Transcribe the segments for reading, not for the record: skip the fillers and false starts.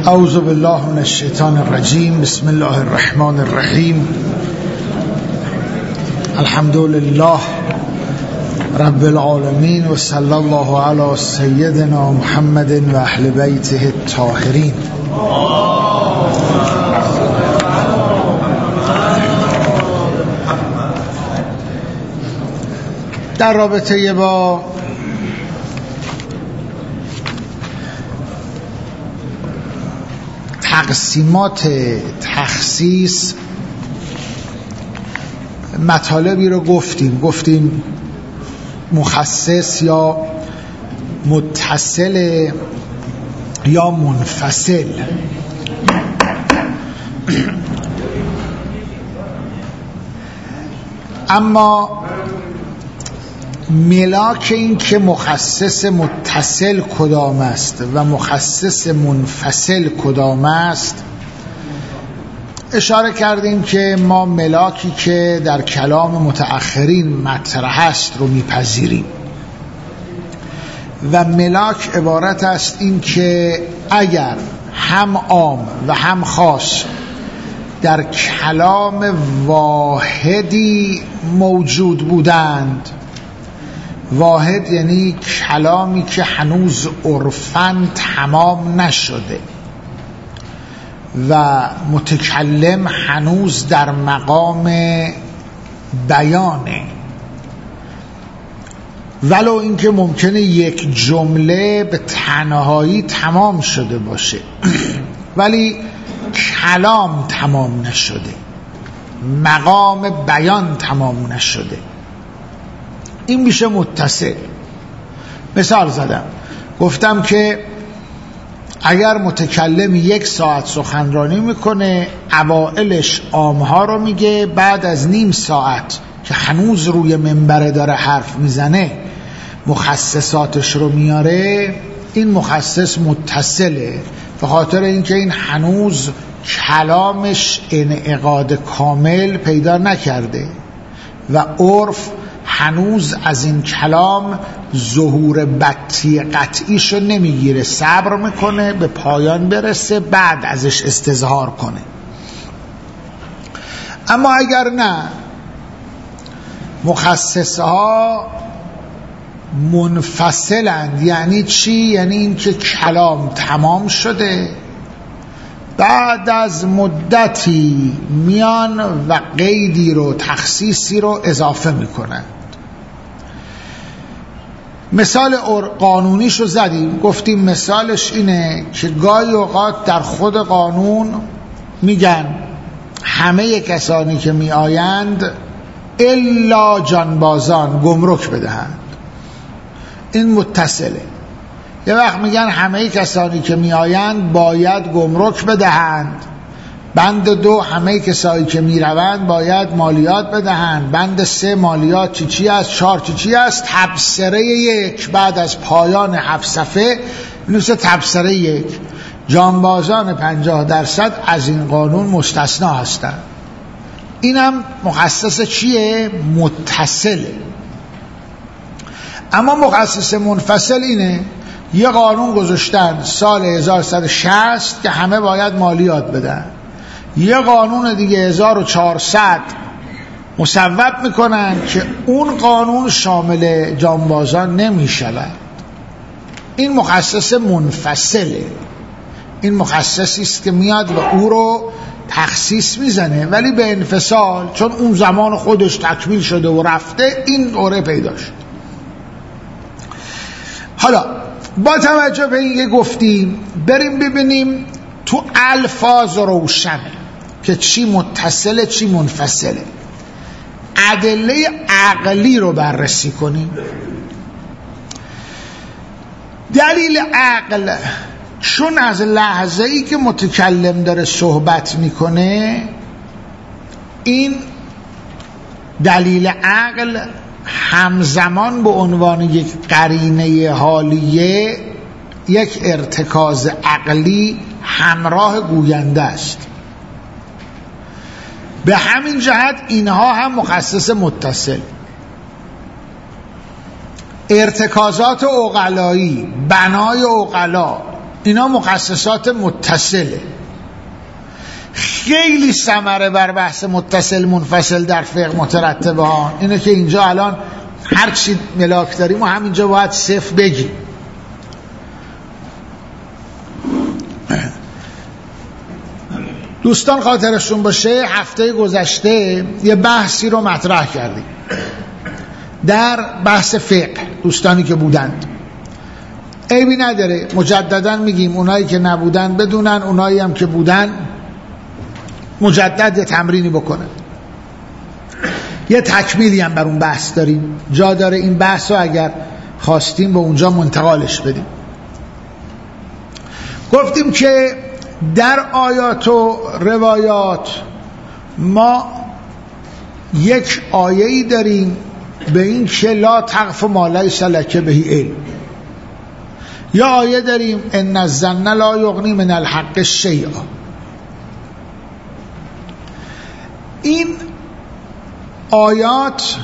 اعوذ بالله من الشیطان الرجیم. بسم الله الرحمن الرحیم. الحمد لله رب العالمین و صلی الله علی سیدنا محمد و اهل بیته الطاهرین. در رابطه با تقسیمات تخصیص مطالبی رو گفتیم مخصص یا متصل یا منفصل. اما ملاک این که مخصص متصل کدام است و مخصص منفصل کدام است اشاره کردیم که ما ملاکی که در کلام متأخرین مطرح است رو میپذیریم و ملاک عبارت است این که اگر هم عام و هم خاص در کلام واحدی موجود بودند، واحد یعنی کلامی که هنوز عرفاً تمام نشده و متکلم هنوز در مقام بیانه، ولو اینکه ممکنه یک جمله به تنهایی تمام شده باشه ولی کلام تمام نشده، مقام بیان تمام نشده، این میشه متصل. مثال زدم، گفتم که اگر متکلم 1 ساعت سخنرانی میکنه، اوائلش عامها رو میگه، بعد از نیم ساعت که هنوز روی منبر داره حرف میزنه مخصصاتش رو میاره، این مخصص متصله، به خاطر اینکه این هنوز کلامش انعقاد کامل پیدا نکرده و عرف هنوز از این کلام ظهور بطی قطعیشو نمیگیره، صبر میکنه به پایان برسه بعد ازش استظهار کنه. اما اگر نه، مخصصها منفصلند. یعنی چی؟ یعنی این که کلام تمام شده، بعد از مدتی میان و قیدی رو، تخصیصی رو اضافه میکنند. مثال قانونیشو زدیم، گفتیم مثالش اینه که گاهی اوقات در خود قانون میگن همه کسانی که می آیند الا جانبازان گمرک بدهند، این متصله. یه وقت میگن همه کسانی که می آیند باید گمرک بدهند، بند 2 همه کسانی که می روند باید مالیات بدهند، بند 3 مالیات چی است، 4 چی است. تبصره 1 بعد از پایان 7 صفحه بنویسه تبصره 1 جانبازان 50% از این قانون مستثنا هستند. اینم مخصص چیه؟ متصله. اما مخصص منفصل اینه، یه قانون گذاشتن سال 1160 که همه باید مالیات بدن، یه قانون دیگه 1400 مصوب میکنن که اون قانون شامل جانبازان نمی شود. این مخصص منفصله، این مخصصی است که میاد و او رو تخصیص میزنه ولی به انفصال، چون اون زمان خودش تکمیل شده و رفته، این دوره پیدا شد. حالا با توجه به اینکه گفتیم، بریم ببینیم تو الفاظ روشن که چی متصله چی منفصله. ادله عقلی رو بررسی کنیم. دلیل عقل، چون از لحظه‌ای که متکلم داره صحبت میکنه، این دلیل عقل همزمان به عنوان یک قرینه حالیه، یک ارتکاز عقلی همراه گوینده است. به همین جهت اینها هم مخصص متصل. ارتکازات عقلایی، بنای عقلا، اینا مخصصات متصله. خیلی ثمره بر بحث متصل منفصل در فقه مترتبه ها. اینه که اینجا الان هر چی ملاک داریم و همینجا باید صفر بگیم. دوستان خاطرشون باشه هفته گذشته یه بحثی رو مطرح کردیم در بحث فقه. دوستانی که بودند عیبی نداره، مجددا میگیم، اونایی که نبودن بدونن، اونایی هم که بودن مجدد تمرینی بکنن. یه تکمیلی هم بر اون بحث داریم، جا داره این بحث رو اگر خواستیم به اونجا منتقالش بدیم. گفتیم که در آیات و روایات ما یک آیه‌ای داریم به این که لا تقف ما لیس لک به علم. یا آیه داریم ان الظن لا یغنی من الحق شیئا. این آیات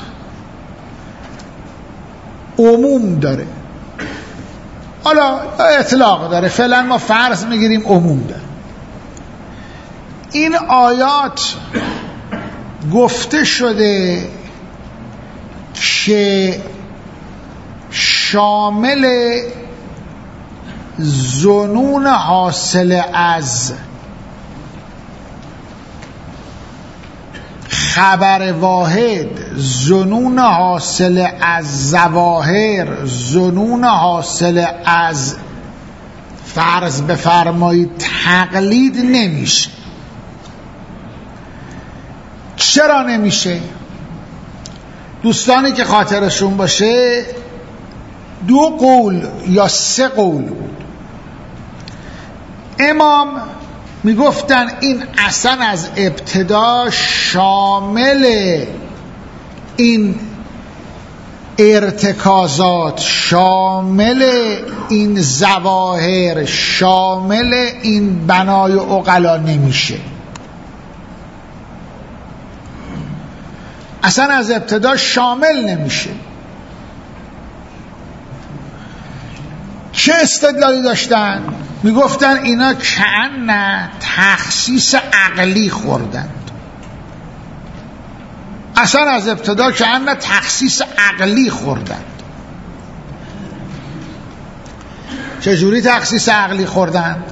عموم داره، حالا اطلاق داره، فعلا ما فرض میگیریم عموم داره. این آیات گفته شده که شامل ظنون حاصل از خبر واحد، ظنون حاصل از ظواهر، ظنون حاصل از فرض بفرمایید تقلید نمیشه. چرا نمیشه؟ دوستانی که خاطرشون باشه 2 قول یا 3 قول بود. امام میگفتن این اصلا از ابتدا شامل این ارتکازات، شامل این ظواهر، شامل این بنای عقلا نمیشه. اصلا از ابتدا شامل نمیشه. چه استدلالی داشتن؟ میگفتن اینا کأن تخصیص عقلی خوردند. اصلا از ابتدا کأن تخصیص عقلی خوردند. چجوری تخصیص عقلی خوردند؟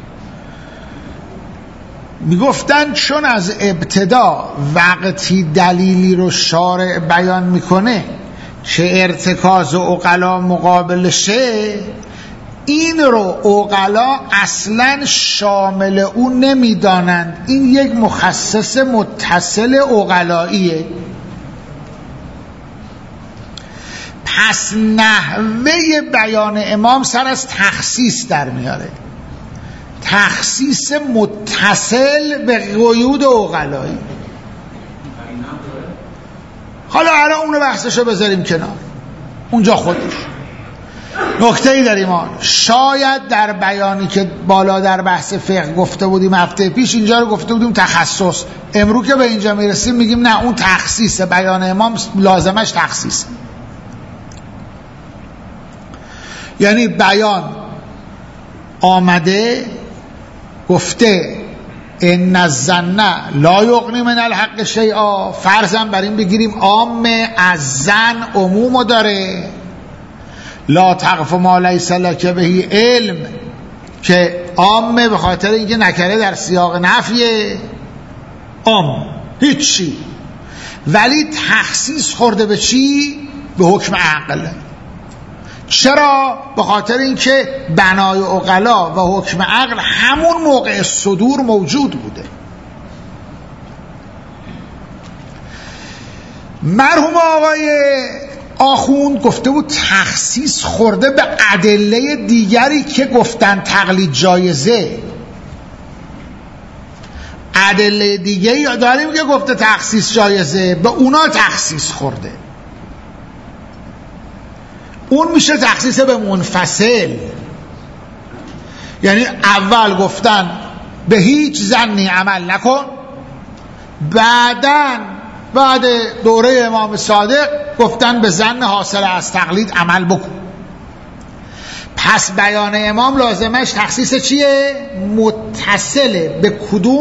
میگفتن چون از ابتدا وقتی دلیلی رو شارع بیان میکنه که ارتکاز عقلا مقابلشه، این رو عقلا اصلا شامل اون نمیدانند. این یک مخصص متصل عقلاییه. پس نحوه بیان امام سر از تخصیص در میاره، تخصیص متصل به قیود عقلایی. حالا الان اونو بحثشو بذاریم کنار، اونجا خودش نکته‌ای داریم. شاید در بیانی که بالا در بحث فقه گفته بودیم هفته پیش، اینجا رو گفته بودیم تخصص. امروز که به اینجا میرسیم میگیم نه، اون تخصیص. بیان امام لازمش تخصیص، یعنی بیان آمده گفته ان الظن لا یغنی من الحق شیئا، فرضاً بر این بگیریم عام از زن عمومو داره. لا تقف ما لیس لک به علم که عامه به خاطر اینکه نکره در سیاق نفیه، عام هیچی، ولی تخصیص خورده به چی؟ به حکم عقل. چرا؟ به خاطر اینکه بنای عقلا و حکم عقل همون موقع صدور موجود بوده. مرحوم آقای آخوند گفته بود تخصیص خورده به ادله دیگری که گفتن تقلید جایزه. ادله دیگری داریم که گفته تخصیص جایزه، به اونا تخصیص خورده. اون میشه تخصیص به منفصل، یعنی اول گفتن به هیچ ظنی عمل نکن، بعد دوره امام صادق گفتن به ظن حاصل از تقلید عمل بکن. پس بیان امام لازمش تخصیص چیه؟ متصله به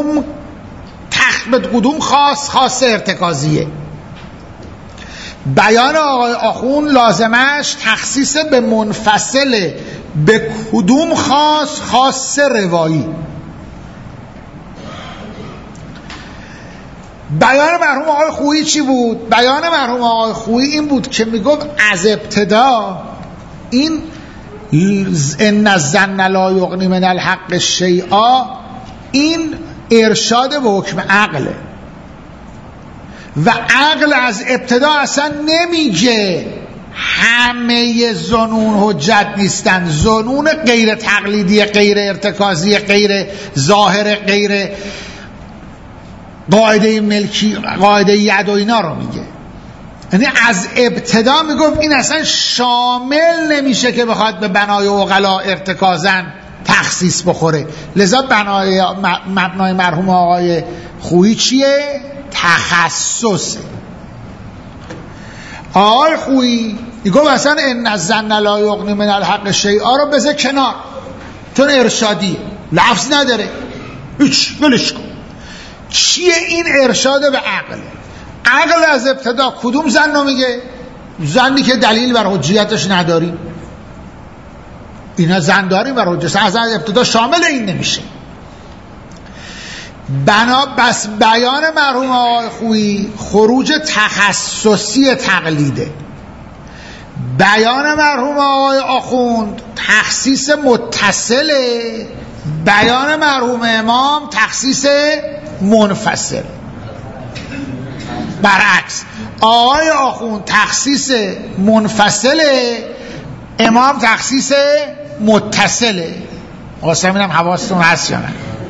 کدوم خاص ارتکازیه. بیان آقای آخوند لازمش تخصیص به منفصله به کدوم خاص روایی. بیان مرحوم آقای خویی چی بود؟ بیان مرحوم آقای خویی این بود که میگفت از ابتدا این ان الظن لا یغنی من الحق شیئا این ارشاد به حکم عقله و عقل از ابتدا اصلا نمیگه همه ظنون حجت نیستن. ظنون غیر تقلیدی، غیر ارتکازی، غیر ظاهر، غیر قاعده ملکی، قاعده ید و اینا رو میگه. یعنی از ابتدا میگفت این اصلا شامل نمیشه که بخواد به بنای عقلا ارتکازن تخصیص بخوره. لذا مبنای مرحوم آقای خویی چیه؟ تخصصه. آقای خویی میگفت اصلا ان الظن لا یغنی من الحق شیئا رو بذار کنار، چون ارشادیه، لفظ نداره، هیچ ولش کن. چیه این؟ ارشاد به عقل. عقل از ابتدا کدوم ظن رو میگه؟ ظنی که دلیل بر حجیتش نداریم. اینا ظن داریم بر حجیتش، از ابتدا شامل این نمیشه. بس بیان مرحوم آقای خویی خروج تخصصی تقلیده. بیان مرحوم آقای آخوند تخصیص متصله. بیان مرحوم امام تخصیص منفصل. برعکس، آقای آخوند تخصیص منفصله، امام تخصیص متصله. واسه همینم حواستون هست یا نه؟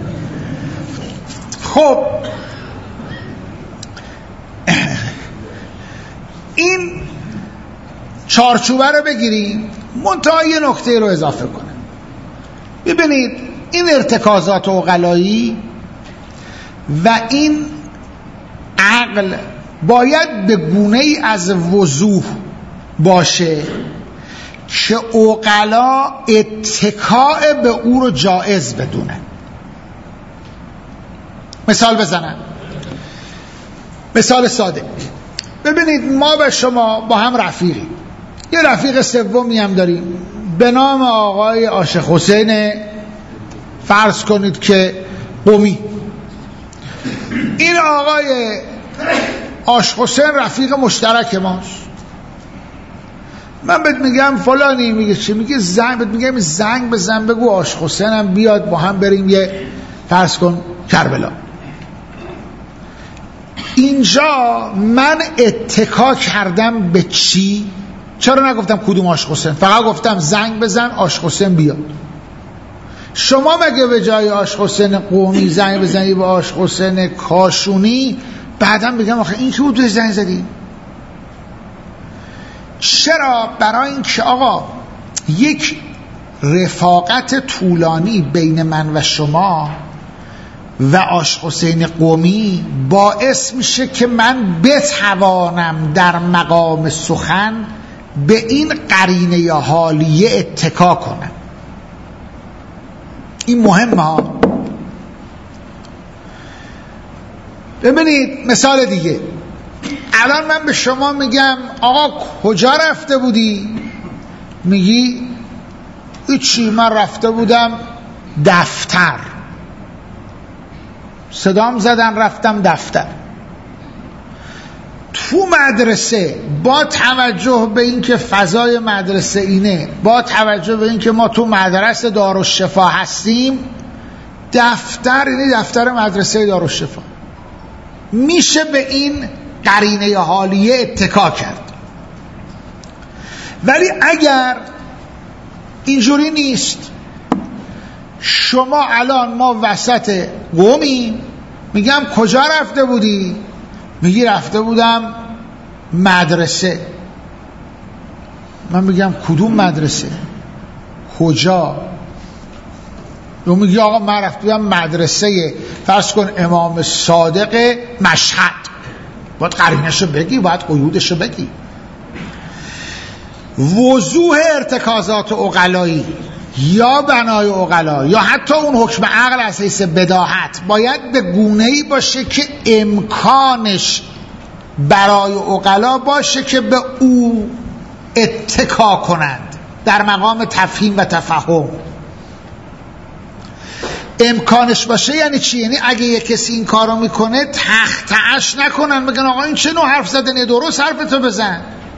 خب این چارچوبه رو بگیریم، منتها یه نکته رو اضافه کنم. ببینید این ارتکازات عقلایی و این عقل باید به گونه‌ای از وضوح باشه که عقلا اتکاء به او رو جایز بدونن. مثال بزنم، مثال ساده. ببینید ما و شما با هم رفیقیم، یه رفیق سومی هم داریم به نام آقای عاشق حسین، فرض کنید که قمی. این آقای عاشق حسین رفیق مشترک ماست. من بهت میگم فلانی، میگه چی؟ میگه زنگ، بهت میگم زنگ بزن بگو عاشق حسینم بیاد با هم بریم یه فرض کن کربلا. اینجا من اتکا کردم به چی؟ چرا نگفتم کدوم عاشق حسین؟ فقط گفتم زنگ بزن عاشق حسین بیاد. شما مگه به جای عاشق حسین قمی زنگ بزنی به عاشق حسین کاشونی بعدا بگم آخه این که بود توی زنگ زدی؟ چرا؟ برای اینکه آقا یک رفاقت طولانی بین من و شما و عاشق حسین قمی باعث میشه که من بتوانم در مقام سخن به این قرینه حالیه اتکا کنم. این مهمه ها. ببینید مثال دیگه، الان من به شما میگم آقا کجا رفته بودی؟ میگی چی؟ من رفته بودم دفتر. صدام زدن رفتم دفتر. تو مدرسه با توجه به اینکه فضای مدرسه اینه، با توجه به اینکه ما تو مدرسه دارالشفا هستیم، دفتر یعنی دفتر مدرسه دارالشفا، میشه به این قرینه حالیه اتکا کرد. ولی اگر اینجوری نیست، شما الان ما وسط قومی، میگم کجا رفته بودی؟ میگی رفته بودم مدرسه. من میگم کدوم مدرسه؟ کجا؟ تو میگی آقا من رفته بودم مدرسه فرض کن امام صادق مشهد. باید قرینشو بگی، باید قیودشو بگی. وضوح ارتکازات عقلایی یا بنای عقلا یا حتی اون حکم عقل از حیث بداهت باید به گونه‌ای باشه که امکانش برای عقلا باشه که به او اتکا کنند در مقام تفهیم و تفهم. امکانش باشه یعنی چی؟ یعنی اگه یک کسی این کارو میکنه تختعش نکنن، بگن آقا این چه نوع حرف زدنه، درست حرفتو بزن.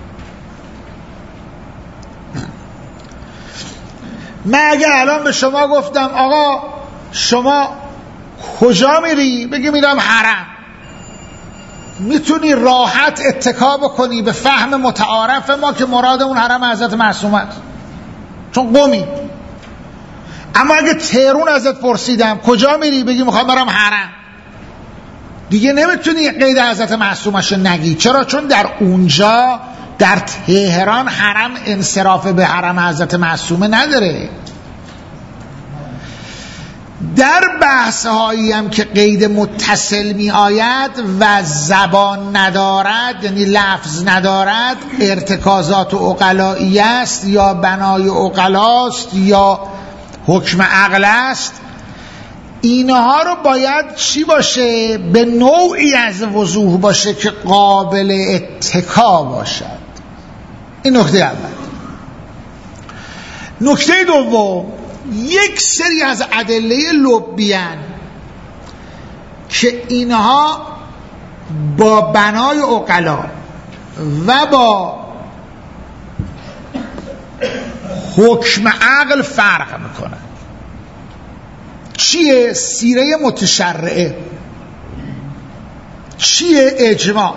من اگه الان به شما گفتم آقا شما کجا میری؟ بگی میرم حرم، میتونی راحت اتکا بکنی به فهم متعارف ما که مراد اون حرم حضرت معصومه است، چون قومی. اما اگه تهرون ازت پرسیدم کجا میری؟ بگی میخوام برم حرم، دیگه نمیتونی قید حضرت معصومش نگی. چرا؟ چون در اونجا در تهران حرم انصراف به حرم حضرت معصومه نداره. در بحث هایی هم که قید متصل می آید و زبان ندارد، یعنی لفظ ندارد، ارتکازات عقلایی است یا بنای عقلاست یا حکم عقل است، اینها رو باید چی باشه؟ به نوعی از وضوح باشه که قابل اتکا باشد. این نکته اول. نکته دوم، یک سری از ادله لبیان که اینها با بنای عقلا و با حکم عقل فرق میکنن. چیه؟ سیره متشرعه، چیه؟ اجماع،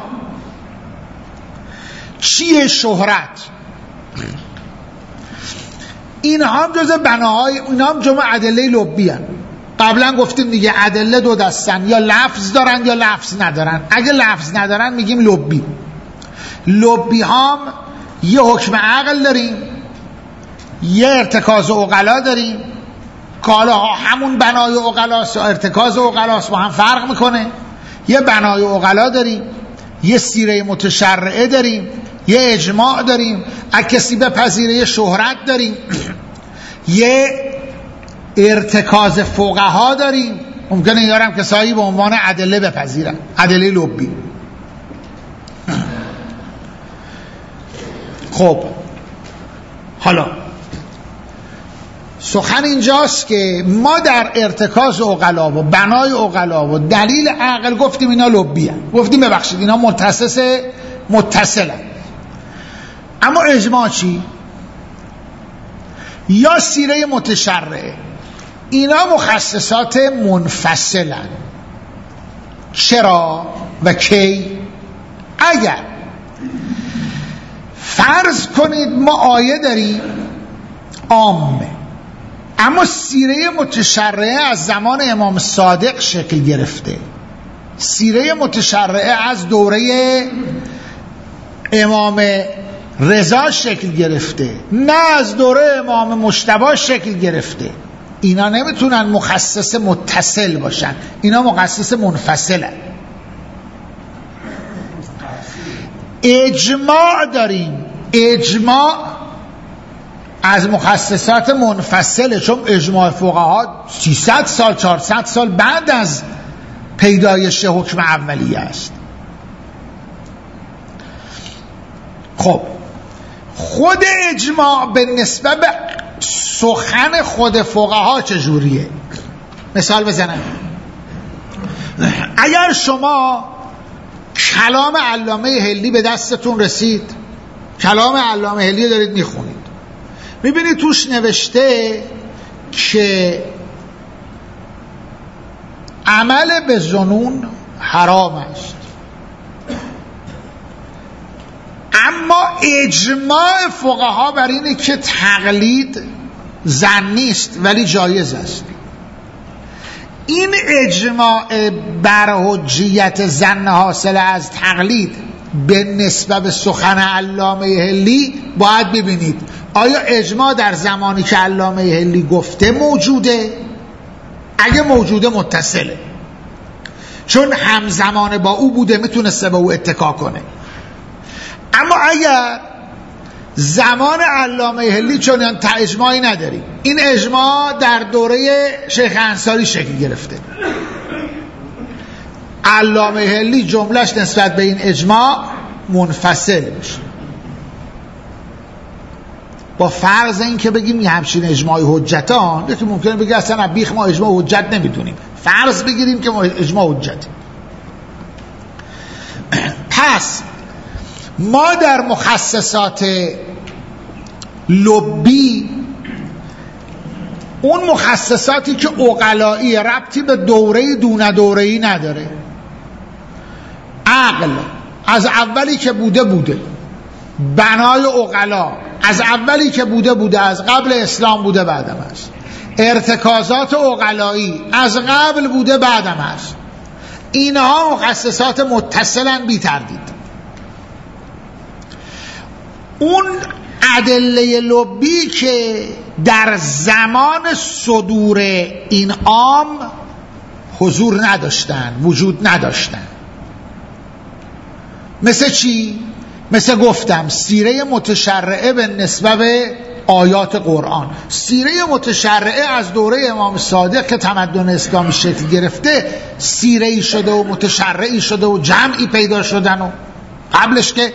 چیه؟ شهرت. اینها هم جزء بناهای، اینها هم جمع ادله لبی هستند. قبلا گفتیم دیگه ادله دو دستن، یا لفظ دارن یا لفظ ندارن. اگه لفظ ندارن میگیم لبی. لبی هم یه حکم عقل داریم، یه ارتکاز عقلا داریم که حالا همون بنای عقلاست یا ارتکاز عقلاست، با هم فرق میکنه. یه بنای عقلا داریم، یه سیره متشرعه داریم، یه اجماع داریم، اگه کسی بپذیره یه شهرت داریم، یه ارتکاز فقها داریم. ممکنه اینا هم کسایی به عنوان ادله بپذیرن، ادله لبی. خب حالا سخن اینجاست که ما در ارتکاز عقلا و بنای عقلا و دلیل عقل گفتیم اینا لبی هستند، گفتیم ببخشید اینا متصلن. اما اجماع چی؟ یا سیره متشرعه، اینا مخصصات منفصلن. چرا و کی؟ اگر فرض کنید ما آیه داریم عامه، اما سیره متشرعه از زمان امام صادق شکل گرفته، سیره متشرعه از دوره امام رضا شکل گرفته، نه از دوره امام مجتبی شکل گرفته، اینا نمیتونن مخصص متصل باشن، اینا مخصص منفصلن. اجماع داریم، اجماع از مخصصات منفصله، چون اجماع فقها 300 سال 400 سال بعد از پیدایش حکم اولیه است. خب خود اجماع به نسبت به سخن خود فقها چجوریه؟ مثال بزنم. اگر شما کلام علامه حلی به دستتون رسید، کلام علامه حلی دارید میخونید، میبینید توش نوشته که عمل به ظنون حرام است، اما اجماع فقها بر اینه که تقلید ظنی است ولی جایز است. این اجماع بر حجیت ظن حاصل از تقلید به نسبت به سخن علامه حلی باید ببینید آیا اجماع در زمانی که علامه حلی گفته موجوده؟ اگه موجوده متصله، چون همزمان با او بوده، میتونسته به او اتکا کنه. اما اگر زمان علامه حلی چون اجماعی نداریم. این اجماع در دوره شیخ انصاری شکل گرفته. علامه حلی جملهش نسبت به این اجماع منفصل میشه، با فرض این که بگیم یه همچین اجماعی حجتان. یکی ممکنه بگه اصلا بیخ ما اجماع حجت نمیدونیم، فرض بگیریم که ما اجماع حجت. پس ما در مخصصات لبی، اون مخصصاتی که عقلایی ربطی به دوره دونه دوره‌ای نداره، عقل از اولی که بوده، بنای عقلا از اولی که بوده، از قبل اسلام بوده بعدم هست، ارتکازات عقلایی از قبل بوده بعدم هست، اینها مخصصات متصلن بی تردید. اون ادله لبی که در زمان صدور این عام حضور نداشتن، وجود نداشتن، مثل چی؟ مثل گفتم سیره متشرعه به نسبت به آیات قرآن. سیره متشرعه از دوره امام صادق که تمدن اسلامی شکل گرفته سیره‌ای شده و متشرعی شده و جمعی پیدا شدن، و قبلش که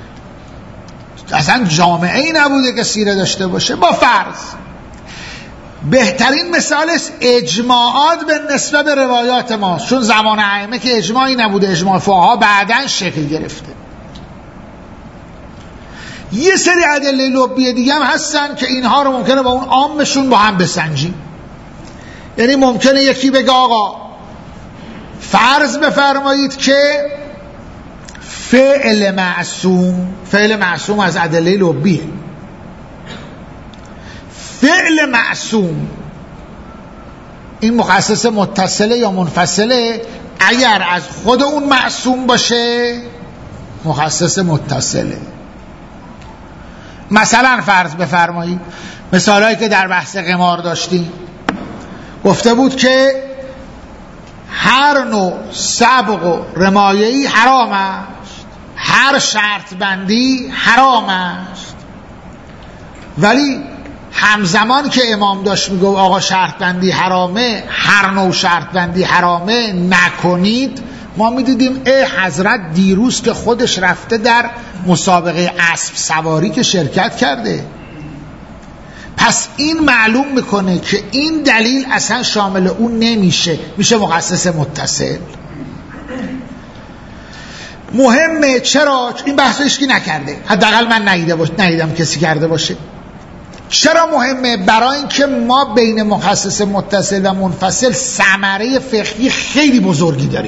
اصلا جامعه‌ای نبوده که سیره داشته باشه. با فرض بهترین مثالش اجماعات به نسبت به روایات ماست، چون زمان ائمه که اجماعی نبوده، اجماع فقها بعداً شکل گرفته. یه سری ادله لبی دیگه هم هستن که اینها رو ممکنه با اون عامشون با هم بسنجیم. یعنی ممکنه یکی بگه آقا فرض بفرمایید که فعل معصوم از ادله لبیه. فعل معصوم این مخصص متصله یا منفصله؟ اگر از خود اون معصوم باشه مخصص متصله. مثلا فرض بفرمایید مثالهایی که در بحث قمار داشتیم، گفته بود که هر نوع سبق و رمایه‌ای حرام است، هر شرط بندی حرام است. ولی همزمان که امام داشت میگه آقا شرط بندی حرامه، هر نوع شرط بندی حرامه، نکنید، ما میدیدیم حضرت دیروز که خودش رفته در مسابقه اسب سواری که شرکت کرده. پس این معلوم میکنه که این دلیل اصلا شامل اون نمیشه، میشه مخصص متصل. مهمه. چرا؟ این بحث هیچکی نکرده، حداقل من ندیدم کسی کرده باشه. چرا مهمه؟ برای اینکه ما بین مخصص متصل و منفصل ثمره فقهی خیلی بزرگی داریم.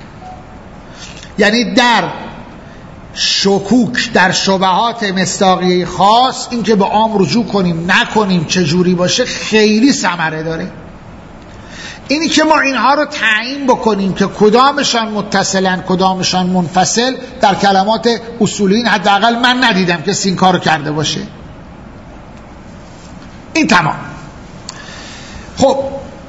یعنی در شکوک، در شبهات مصداقیه خاص، این که به عام رجوع کنیم نکنیم چجوری باشه خیلی ثمره داره. اینی که ما اینها رو تعیین بکنیم که کدامشان متصلن کدامشان منفصل، در کلمات اصولین حداقل من ندیدم کسی این کار رو کرده باشه. این تمام. خب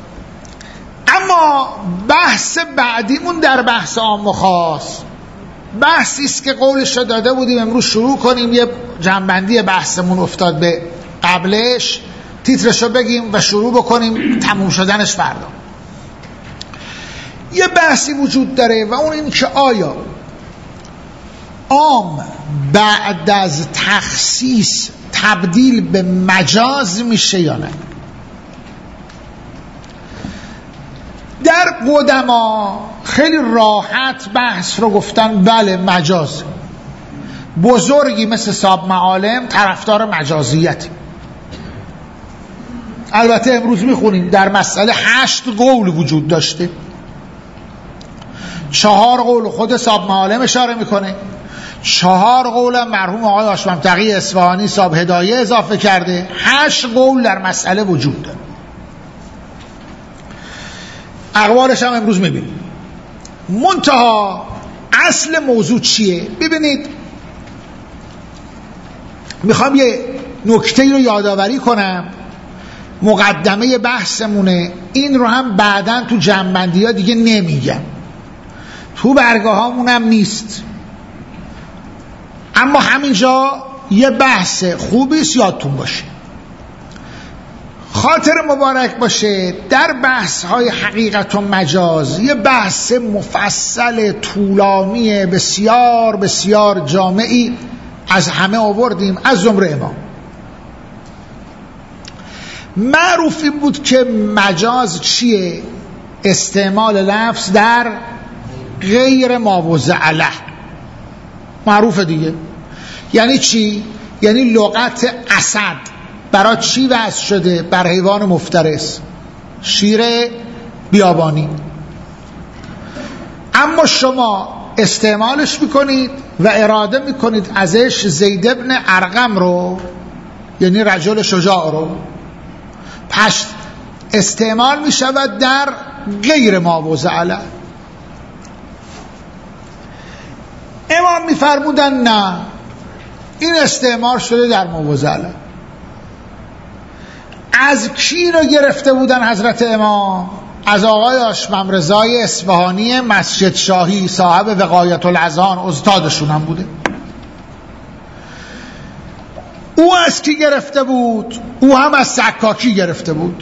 اما بحث بعدیمون در بحث عام و خاص، بحثی است که قولش رو داده بودیم امروز شروع کنیم، یه جنبندی بحثمون افتاد به قبلش، تیترش رو بگیم و شروع بکنیم، تموم شدنش فردا. یه بحثی وجود داره و اون این که آیا عام بعد از تخصیص تبدیل به مجاز میشه یا نه؟ در قدما خیلی راحت بحث رو گفتن بله مجاز. بزرگی مثل صاحب معالم طرفدار مجازیت. البته امروز میخونیم در مسئله 8 قول وجود داشته، 4 قول خود صاحب معالم اشاره میکنه، 4 قول مرحوم آقای هاشم تقی اصفهانی صاحب هدایه اضافه کرده، 8 قول در مسئله وجود داره. اقوالش هم امروز میبینیم. منتها اصل موضوع چیه؟ ببینید، میخوام یه نکته رو یادآوری کنم، مقدمه بحثمونه، این رو هم بعداً تو جنبندی ها دیگه نمیگم، تو برگه هامون هم نیست، اما همینجا یه بحث خوبیست یادتون باشه. خاطر مبارک باشه در بحث های حقیقت و مجاز یه بحث مفصل طولانی بسیار بسیار جامعی از همه آوردیم، از جمله امام. معروف این بود که مجاز چیه؟ استعمال لفظ در غیر ما وضع له. معروف دیگه. یعنی چی؟ یعنی لغت اسد برای چی وضع شده؟ بر حیوان مفترس، شیر بیابانی. اما شما استعمالش میکنید و اراده میکنید ازش زید ابن ارقم رو، یعنی رجل شجاع رو، پس استعمال میشود در غیر ما وضع له. امام میفرمودن نه، این استعمال شده در ما وضع له. از کی رو گرفته بودن حضرت امام؟ از آقای هاشم رضای اصفهانی مسجد شاهی، صاحب وقایت الاذان، استادشون هم بوده. او از کی گرفته بود؟ او هم از سکاکی گرفته بود.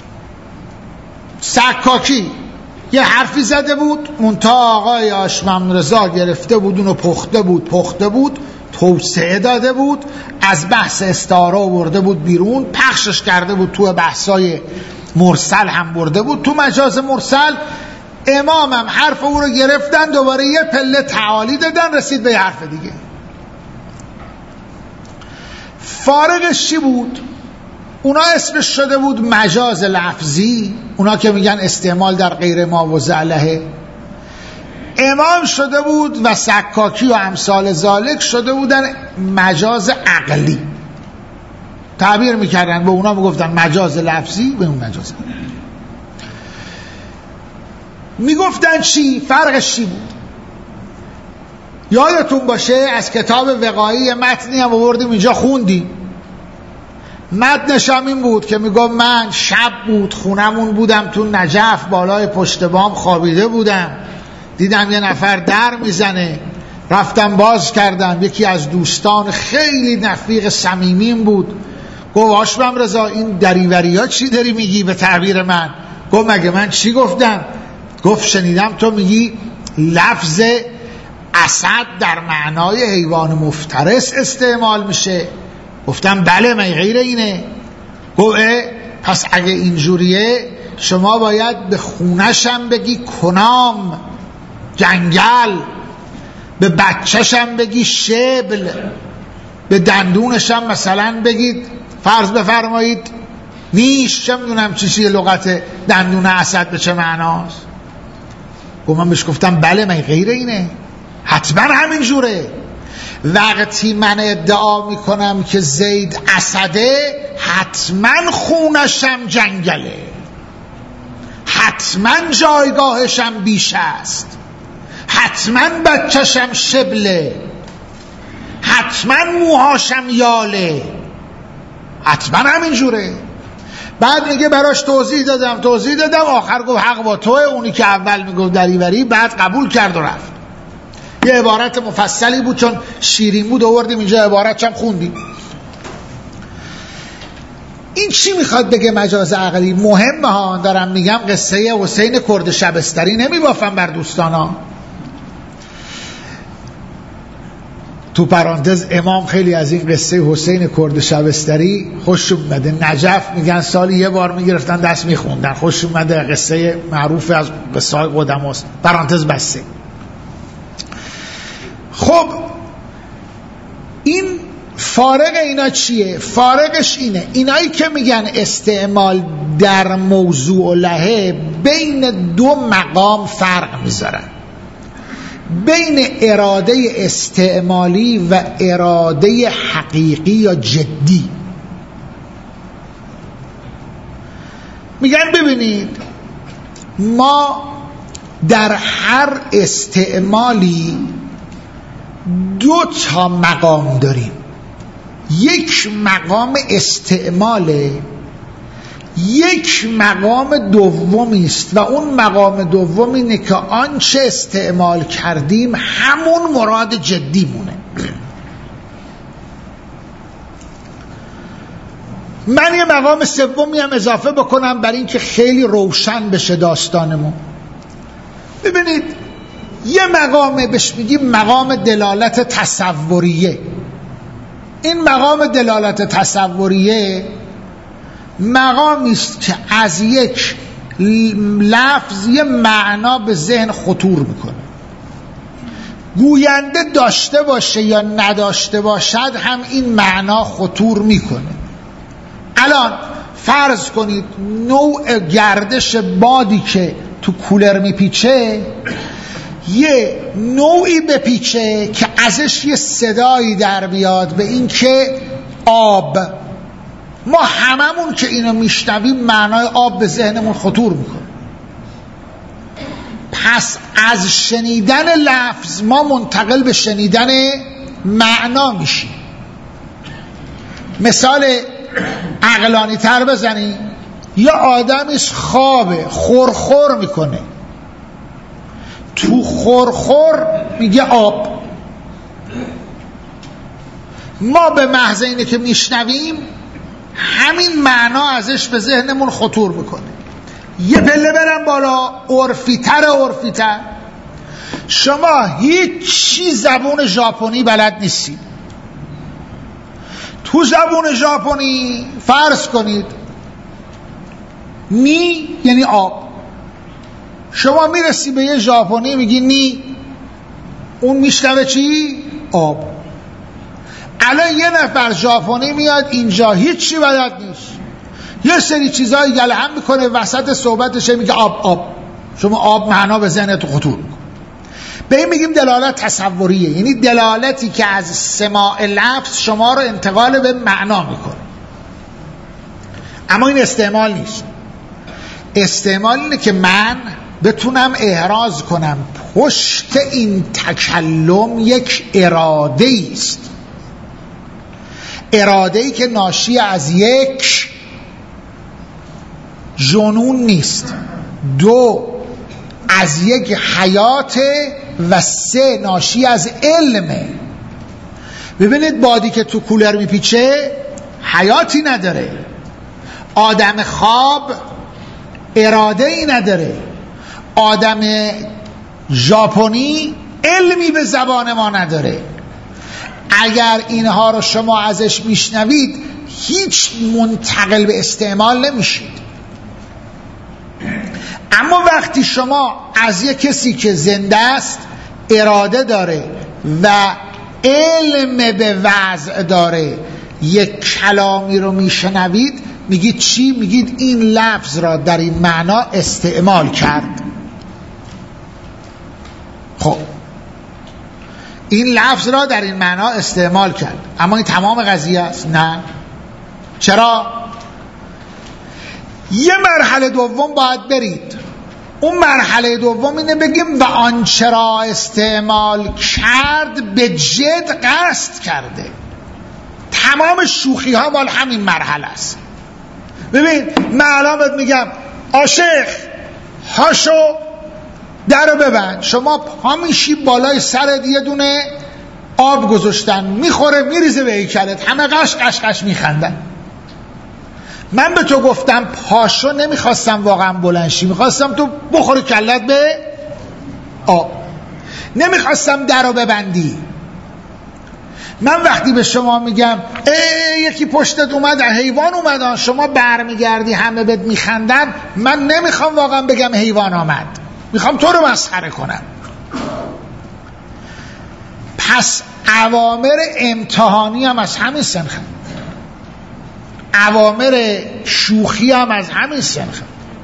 سکاکی یه حرفی زده بود، منتها آقای هاشم رضا گرفته بود اونو پخته بود توسعه داده بود، از بحث استعاره برده بود بیرون، پخشش کرده بود، تو بحثای مرسل هم برده بود، تو مجاز مرسل. امام هم حرف او رو گرفتن، دوباره یه پله تعالی دادن، رسید به حرف دیگه. فارقش چی بود؟ اونا اسمش شده بود مجاز لفظی، اونا که میگن استعمال در غیر ما وضع له. امام شده بود و سکاکی و امثال ذالک شده بودن مجاز عقلی. تعبیر میکردن، به اونا میگفتن مجاز لفظی، به اون مجاز عقلی. میگفتن چی؟ فرقش چی بود؟ یادتون باشه از کتاب وقایی متنی هم آوردیم اینجا خوندیم. متنش هم این بود که میگم من شب بود خونمون بودم تو نجف، بالای پشت بام خوابیده بودم، دیدم یه نفر در میزنه، رفتم باز کردم، یکی از دوستان خیلی رفیق صمیمیم بود، گفت هاشم رضا این دریوری ها چی داری میگی به تعبیر من؟ گفت مگه من چی گفتم؟ گفت شنیدم تو میگی لفظ اسد در معنای حیوان مفترس استعمال میشه. گفتم بله، من غیر اینه. گفت پس اگه اینجوریه شما باید به خونشم بگی کنام، جنگل، به بچهشم بگی شبل، به دندونشم مثلا بگید فرض بفرمایید نیش، چه میدونم چیزی لغت دندون اسد به چه معناست. گفت من بهش گفتم بله، من غیر اینه، حتما همین جوره. وقتی من ادعا میکنم که زید اسده، حتما خونشم جنگله، حتما جایگاهشم بیش است، حتما بچهشم شبله، حتما موهاشم یاله، حتما همین جوره. بعد میگه براش توضیح دادم، آخر گفت حق با توه. اونی که اول میگفت دریوری بعد قبول کرد و رفت. یه عبارت مفصلی بود چون شیرین بود آوردیم اینجا، عبارتش هم خوندیم. این چی میخواد بگه مجاز عقلی؟ مهمه ها، دارم میگم قصه حسین کرد شبستری نمیبافم بر دوستانا. تو پرانتز امام خیلی از این قصه حسین کرد شبستری خوش اومده. نجف میگن سالی یه بار میگرفتن دست میخوندن، خوش اومده، قصه معروف از قصه های قدماست. پرانتز بسته. خب این فارق اینا چیه؟ فارقش اینه، اینایی که میگن استعمال در موضوع لهه بین دو مقام فرق میذارن، بین اراده استعمالی و اراده حقیقی یا جدی. میگن ببینید ما در هر استعمالی دو تا مقام داریم. یک مقام استعماله، یک مقام دومی است و اون مقام دوم اینه که آنچه استعمال کردیم همون مراد جدی مونه. من یه مقام سومی هم اضافه بکنم برای اینکه خیلی روشن بشه داستانمون. ببینید یه مقام بهش میگیم مقام دلالت تصوریه. این مقام دلالت تصوریه مقامی است که از یک لفظ یه معنا به ذهن خطور میکنه، گوینده داشته باشه یا نداشته باشد هم این معنا خطور میکنه. الان فرض کنید نوع گردش بادی که تو کولر میپیچه یه نوعی بپیچه که ازش یه صدایی در بیاد به این که آب. ما هممون که اینو میشنویم معنای آب به ذهنمون خطور میکنه. پس از شنیدن لفظ ما منتقل به شنیدن معنا میشیم. مثال عقلانی تر بزنیم، یه آدمی خوابه خورخور میکنه، تو خورخور میگه آب. ما به محض اینه که میشنویم همین معنا ازش به ذهنمون خطور میکنه. یه پله برم بالا، عرفی‌تر، شما هیچی زبون ژاپنی بلد نیستید. تو زبون ژاپنی فرض کنید نی یعنی آب، شما میرسی به یه ژاپنی میگی نی، اون میشنوه چی؟ آب. الان یه نفر ژاپنی میاد اینجا هیچی بلد نیست، یه سری چیزایی گلهم میکنه وسط صحبتش میگه آب. شما آب معنا به ذهنتون خطور میکنه. به این میگیم دلالت تصوریه، یعنی دلالتی که از سماع لفظ شما رو انتقال به معنا میکنه. اما این استعمال نیست. استعمال اینه که من بتونم احراز کنم پشت این تکلم یک اراده است، اراده‌ای که ناشی از یک جنون نیست، دو از یک حیات و سه ناشی از علمه. ببینید بادی که تو کولر میپیچه حیاتی نداره، آدم خواب اراده ای نداره، آدم ژاپنی علمی به زبان ما نداره. اگر اینها رو شما ازش میشنوید هیچ منتقل به استعمال نمیشید. اما وقتی شما از یک کسی که زنده است، اراده داره و علم به وضع داره، یک کلامی رو میشنوید، میگید چی؟ میگید این لفظ را در این معنا استعمال کرد. خب این لفظ را در این معنا استعمال کرد، اما این تمام قضیه است؟ نه. چرا؟ یه مرحله دوم باید برید. اون مرحله دوم اینه بگیم و آنچه را استعمال کرد به جد قصد کرده. تمام شوخی ها مال همین مرحله است. ببین من الان بهت میگم عاشق هاشو در رو ببند، شما پا میشی بالای سرت یه دونه آب گذاشتن میخوره میریزه به هیکلت، همه قش میخندن. من به تو گفتم پاشو، نمیخواستم واقعا بلنشی، میخواستم تو بخوری کلت به آب، نمیخواستم در رو ببندی. من وقتی به شما میگم یکی پشتت اومد، حیوان اومد، شما برمیگردی همه بهت میخندن، من نمیخوام واقعا بگم حیوان آمد، میخوام تو رو مسخره کنم. پس اوامر امتحانی هم از همین سنخه، اوامر شوخی هم از همین سنخه.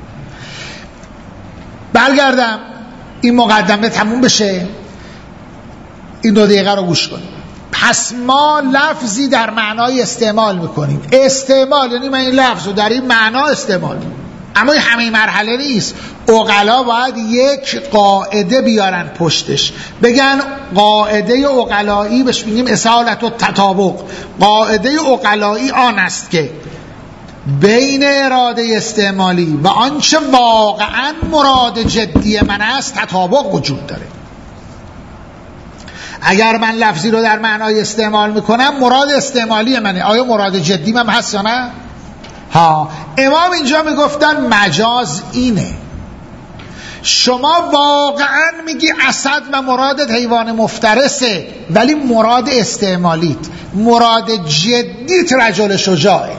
برگردم این مقدمه تموم بشه، این 2 دقیقه رو گوش کنیم. پس ما لفظی در معنای استعمال میکنیم. استعمال یعنی من این لفظ رو در این معنا استعمال میکنم، اما این همه مرحله نیست. عقلا باید یک قاعده بیارن پشتش، بگن قاعده عقلایی، بهش میگیم اصالت و تطابق. قاعده عقلایی آن است که بین اراده استعمالی و آنچه واقعا مراد جدی من است تطابق وجود داره. اگر من لفظی رو در معنای استعمال میکنم، مراد استعمالی منه، آیا مراد جدی من هست یا نه؟ امام اینجا میگفتن مجاز اینه، شما واقعا میگی اسد و مرادت حیوان مفترسه، ولی مراد استعمالیت، مراد جدیت رجل شجاعه.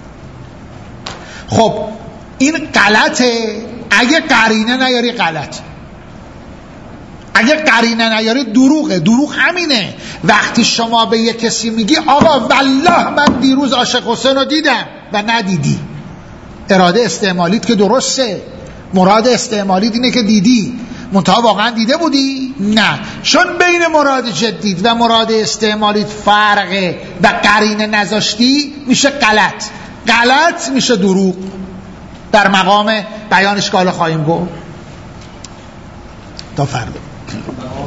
خب این غلطه، اگه قرینه نیاری غلط، اگه قرینه نیاری دروغه. دروغ همینه، وقتی شما به یک کسی میگی آقا والله من دیروز عاشق حسین رو دیدم و ندیدی، اراده استعمالیت که درسته، مراد استعمالیت اینه که دیدی، منتها واقعا دیده بودی؟ نه، چون بین مراد جدید و مراد استعمالیت فرقه و قرینه نذاشتی میشه غلط، غلط میشه دروغ. در مقام بیان اشکال خواهیم گفت تا فردا.